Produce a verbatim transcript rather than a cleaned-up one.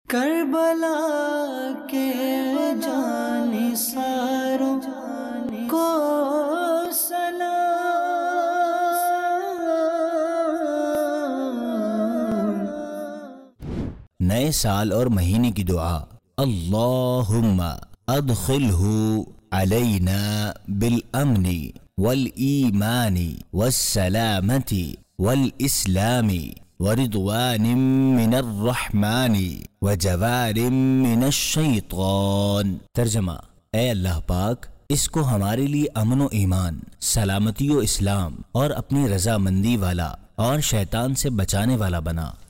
Karbala के जानिसारों को सलाम। नए साल और महीने की दुआ। अल्लाहुम्मा अदखिलहु अलैना बिल अमनी वल ईमानी वस्सलामती वल इस्लामी वरिदवानिम मिनर रहमानी व जवारिम मिनश शैतान। तर्जमा, ए अल्लाह पाक, इसको हमारे लिए अमन व ईमान, सलामती व इस्लाम और अपनी रजामंदी वाला और शैतान से बचाने वाला बना।